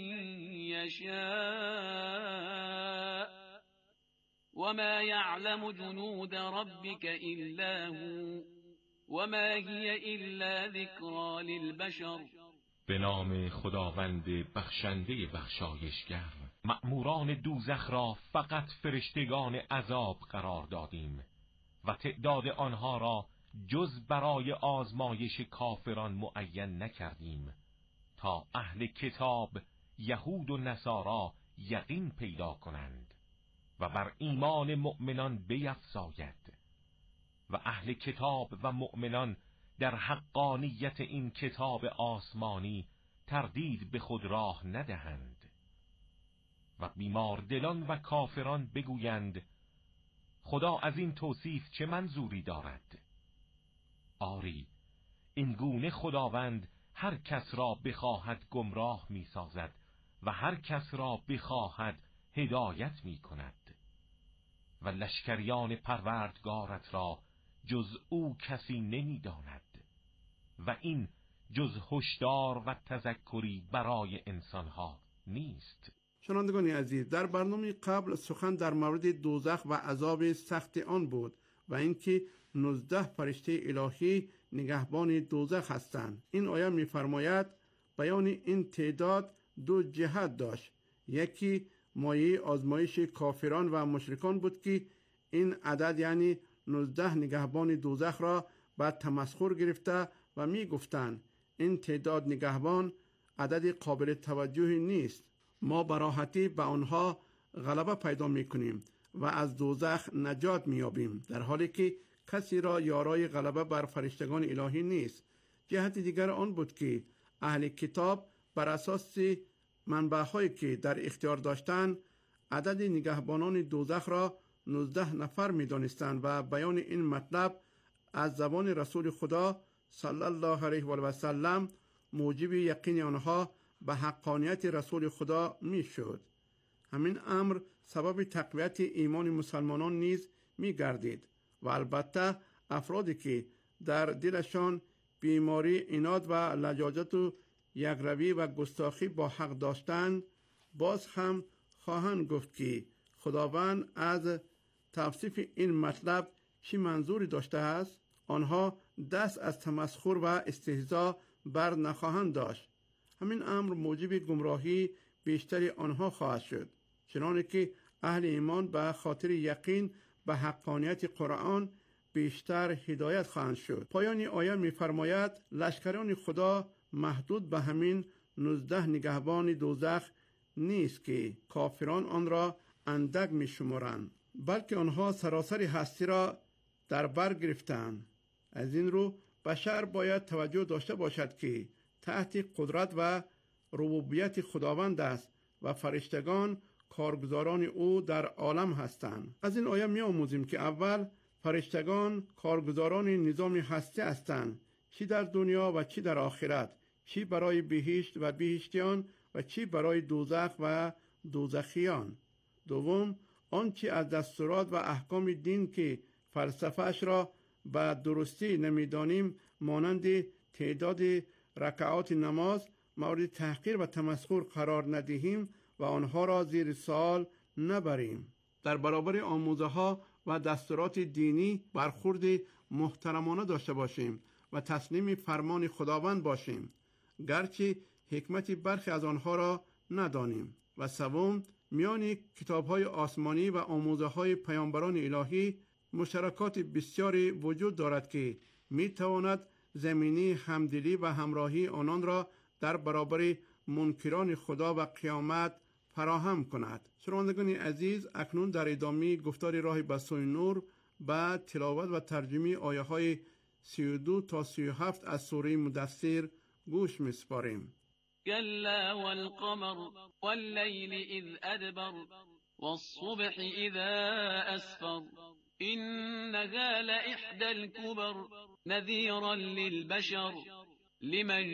يشاء وما يعلم جنود ربك إلا هو وما هي إلا ذكرى للبشر. به نام خداوند بخشنده بخشایشگر. مأموران دوزخ را فقط فرشتگان عذاب قرار دادیم و تعداد آنها را جز برای آزمایش کافران معین نکردیم تا اهل کتاب یهود و نصارا یقین پیدا کنند و بر ایمان مؤمنان بیفزاید و اهل کتاب و مؤمنان در حقانیت این کتاب آسمانی تردید به خود راه ندهند و بیمار دلان و کافران بگویند خدا از این توصیف چه منظوری دارد؟ آری، این گونه خداوند هر کس را بخواهد گمراه می سازد و هر کس را بخواهد هدایت می کند و لشکریان پروردگارت را جز او کسی نمی داند و این جز هشدار و تذکری برای انسانها نیست. شنوندگان عزیز، در برنامه قبل سخن در مورد دوزخ و عذاب سخت آن بود و اینکه نوزده فرشته الهی نگهبان دوزخ هستند. این آیه می‌فرماید بیان این تعداد دو جهت داشت. یکی مایه آزمایش کافران و مشرکان بود که این عدد یعنی نوزده نگهبان دوزخ را بعد تمسخر گرفته و می گفتند این تعداد نگهبان عدد قابل توجهی نیست، ما براحتی به آنها غلبه پیدا می کنیم و از دوزخ نجات می یابیم، در حالی که کسی را یارای غلبه بر فرشتگان الهی نیست. جهت دیگر آن بود که اهل کتاب بر اساس منبع‌هایی که در اختیار داشتند عدد نگهبانان دوزخ را نوزده نفر می دانستند و بیان این مطلب از زبان رسول خدا صلی الله علیه و سلم موجب یقین آنها به حقانیت رسول خدا می شد. همین امر سبب تقویت ایمان مسلمانان نیز می گردید و البته افرادی که در دلشان بیماری عناد و لجاجت و یکروی و گستاخی با حق داشتند باز هم خواهند گفت که خداوند از توصیف این مطلب چی منظوری داشته است. آنها دست از تمسخر و استهزا بر نخواهند داشت. همین امر موجب گمراهی بیشتری آنها خواهد شد، چنانکه که اهل ایمان به خاطر یقین به حقانیت قرآن بیشتر هدایت خواهند شد. پایان آیه می‌فرماید لشکران خدا محدود به همین نوزده نگهبان دوزخ نیست که کافران آن را اندک می‌شمارند، بلکه آنها سراسر هستی را در بر گرفتند. از این رو بشر باید توجه داشته باشد که تحت قدرت و ربوبیت خداوند است و فرشتگان کارگزاران او در عالم هستند. از این آیه می آموزیم که اول فرشتگان کارگزاران نظام هستی هستند، چی در دنیا و چی در آخرت، چی برای بهشت و بهشتیان و چی برای دوزخ و دوزخیان. دوم، آنچه از دستورات و احکام دین که فلسفه‌اش را به درستی نمیدانیم مانند تعداد رکعات نماز مورد تحقیر و تمسخر قرار ندهیم و آنها را زیر سوال نبریم. در برابر آموزه ها و دستورات دینی برخورد محترمانه داشته باشیم و تسلیم فرمان خداوند باشیم، گرچه حکمت برخی از آنها را ندانیم. و سوم، میان کتاب‌های آسمانی و آموزه‌های پیامبران الهی مشترکات بسیاری وجود دارد که می‌تواند زمینی همدلی و همراهی آنان را در برابر منکران خدا و قیامت فراهم کند. شنوندگان عزیز، اکنون در ادامه گفتار راه به سوی نور با تلاوت و ترجمه آیه‌های سی و دو تا سی و هفت از سوره مدثر گوش می‌سپاریم. كلا والقمر والليل إذ أدبر والصبح إذا أسفر إنها لإحدى الكبر نذيرا للبشر لمن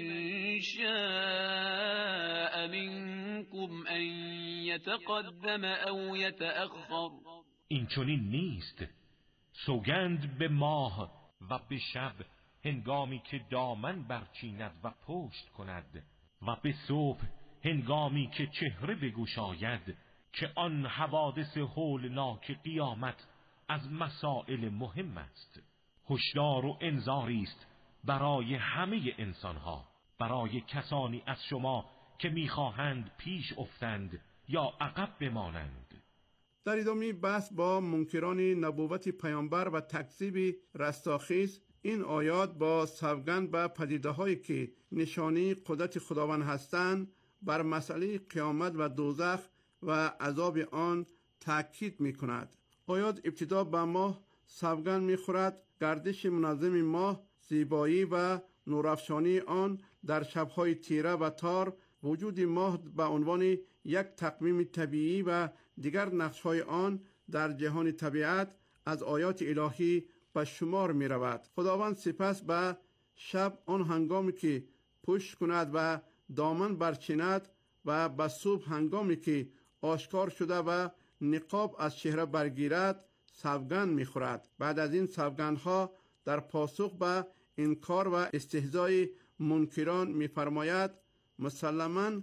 شاء منكم أن يتقدم أو يتأخر. این چنین نیست. سوگند به ماه و به شب هنگامی که دامن برچیند و پشت کند و به صبح هنگامی که چهره بگشاید که آن حوادث هولناک قیامت از مسائل مهم است. هشدار و انذاری است برای همه انسانها، برای کسانی از شما که میخواهند پیش افتند یا عقب بمانند. در ادامه بحث با منکران نبوت پیامبر و تکذیب رستاخیز، این آیات با سوگند به پدیده‌هایی که نشانی قدرت خداوند هستند بر مسئله قیامت و دوزخ و عذاب آن تاکید می‌کند. آیات ابتدا به ماه سوگند می‌خورد. گردش منظم ماه، زیبایی و نورافشانی آن در شب‌های تیره و تار، وجود ماه به عنوان یک تقویم طبیعی و دیگر نقش‌های آن در جهان طبیعت از آیات الهی به شمار می رود. خداوند سپس به شب آن هنگامی که پشت کند و دامن برچیند و به صبح هنگامی که آشکار شده و نقاب از چهره برگیرد سوگند می خورد. بعد از این سوگندها در پاسخ به انکار و استهزای منکران می فرماید مسلماً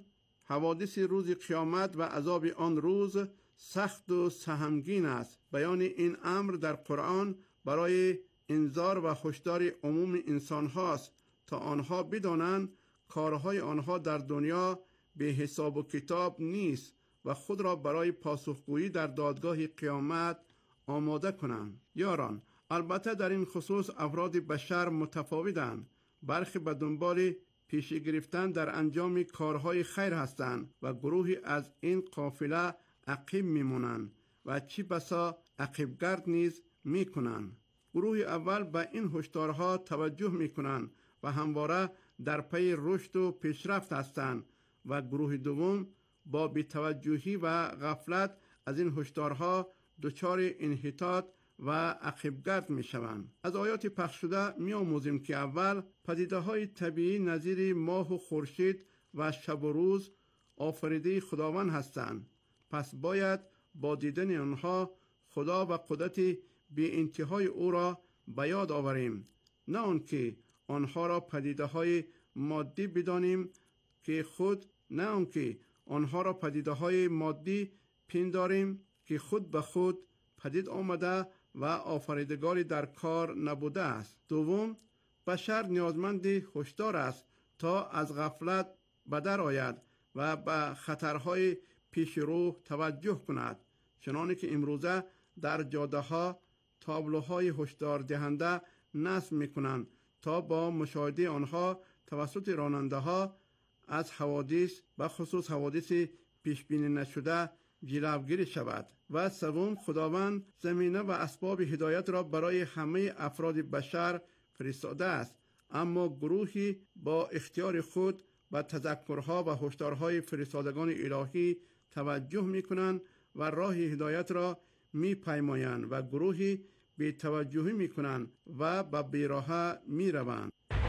حوادث روز قیامت و عذاب آن روز سخت و سهمگین است. بیان این امر در قرآن برای انذار و هشدار عموم انسان هاست تا آنها بدانند کارهای آنها در دنیا به حساب و کتاب نیست و خود را برای پاسخگویی در دادگاه قیامت آماده کنند. یاران، البته در این خصوص افراد بشر متفاوتند. برخی به دنبال پیشی گرفتن در انجام کارهای خیر هستند و گروهی از این قافله عقیب میمونند و چی بسا عقیبگرد نیز میکنند. گروه اول به این هشدارها توجه میکنند و همواره در پی رشد و پیشرفت هستند و گروه دوم با بی‌توجهی و غفلت از این هشدارها دچار انحطاط و عقیبگرد میشوند. از آیات پخش شده میآموزیم که اول پدیده‌های طبیعی نظیر ماه و خورشید و شب و روز آفریده خداوند هستند. پس باید با دیدن آنها خدا و قدرت بی انتهای او را به یاد آوریم، نه آنکه آنها را پدیده‌های مادی بدانیم که خود نه آنکه آنها را پدیده‌های مادی پنداریم که خود به خود پدید آمده و آفریدگاری در کار نبوده است. دوم، بشر نیازمند هشدار است تا از غفلت به در آید و به خطرهای پیش رو توجه کند، چنانکه که امروزه در جاده ها تابلوهای هشدار دهنده نصب میکنند تا با مشاهده آنها توسط راننده ها از حوادث و خصوص حوادث پیش بینی نشده جلوگیری شود. و سوم، خداوند زمینه و اسباب هدایت را برای همه افراد بشر فرستاده است، اما گروهی با اختیار خود به تذکرها و هشدارهای فرستادگان الهی توجه میکنند و راه هدایت را میپیمایند و گروهی بی توجهی میکنند و به بیراهه میروند.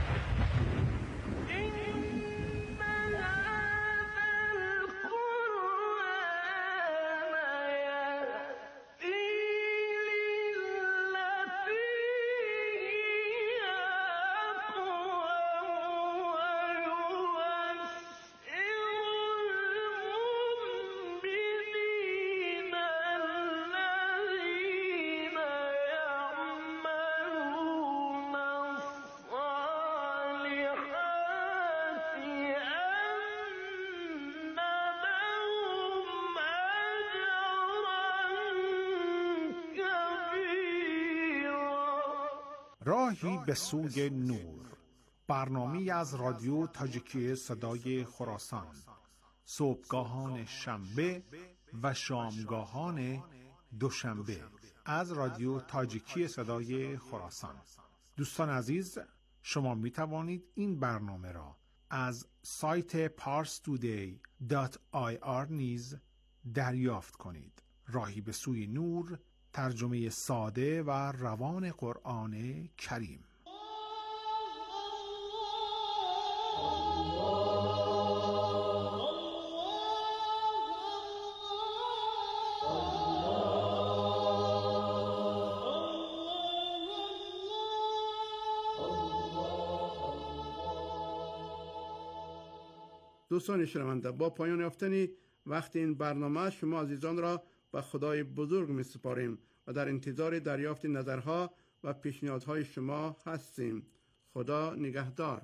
راهی به سوی نور، برنامه‌ای از رادیو تاجیکی صدای خراسان، صبحگاهان شنبه و شامگاهان دوشنبه از رادیو تاجیکی صدای خراسان. دوستان عزیز، شما می توانید این برنامه را از سایت پارس تودی دات آی آر نیز دریافت کنید. راهی به سوی نور، ترجمه ساده و روان قرآن کریم. دوستان شنونده، با پایان یافتن وقت این برنامه شما عزیزان را به خدای بزرگ می سپاریم و در انتظار دریافت نظرها و پیشنهادهای شما هستیم. خدا نگهدار.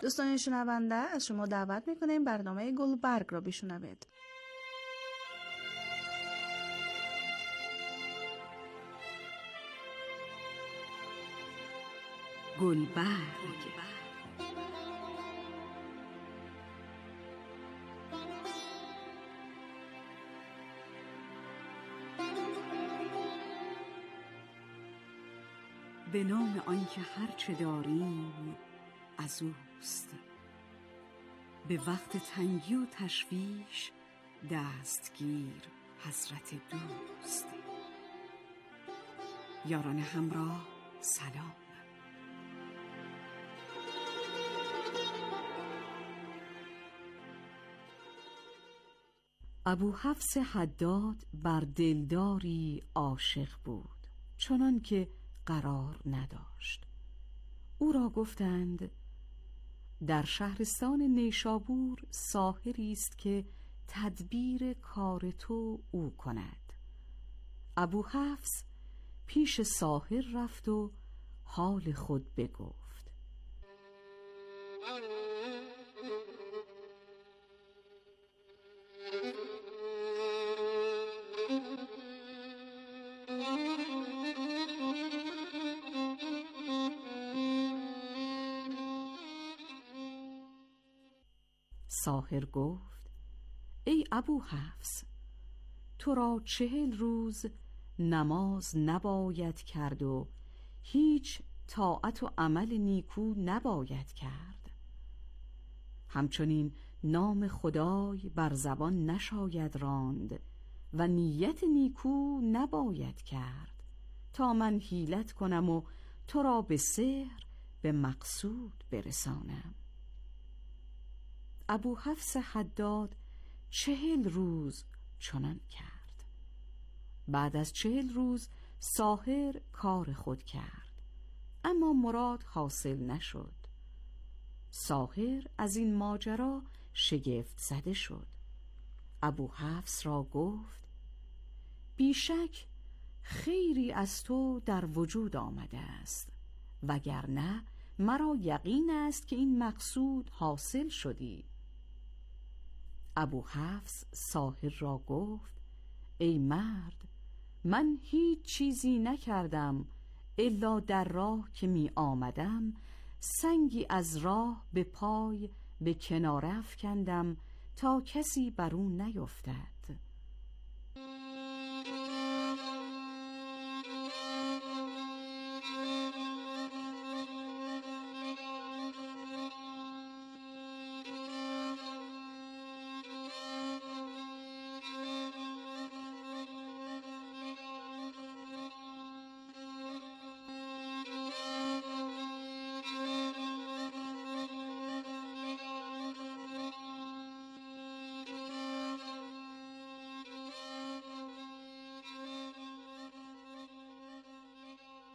دوستان شنونده، از شما دعوت میکنیم برنامه گلبرگ را بشنوید. گلبرگ. به نام آنکه هرچه داریم از اوست، به وقت تنگی و تشویش دستگیر حضرت دوست. یاران همراه سلام. ابو حفص حداد بر دلداری عاشق بود، چنان که قرار نداشت. او را گفتند در شهرستان نیشابور ساحری است که تدبیر کار تو او کند. ابو حفص پیش ساحر رفت و حال خود بگفت. ساحر گفت ای ابو حفص، تو را چهل روز نماز نباید کرد و هیچ طاعت و عمل نیکو نباید کرد. همچنین نام خدای بر زبان نشاید راند و نیت نیکو نباید کرد تا من حیلت کنم و تو را به سحر به مقصود برسانم. ابو حفص حداد چهل روز چنان کرد. بعد از چهل روز ساحر کار خود کرد، اما مراد حاصل نشد. ساحر از این ماجرا شگفت زده شد. ابو حفص را گفت بیشک خیری از تو در وجود آمده است، وگرنه مرا یقین است که این مقصود حاصل شدی. ابو حفص ساحر را گفت ای مرد، من هیچ چیزی نکردم الا در راه که می آمدم سنگی از راه به پای به کناره افکندم تا کسی بر او نیفتد.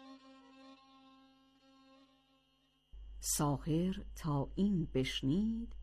ساحر تا این بشنید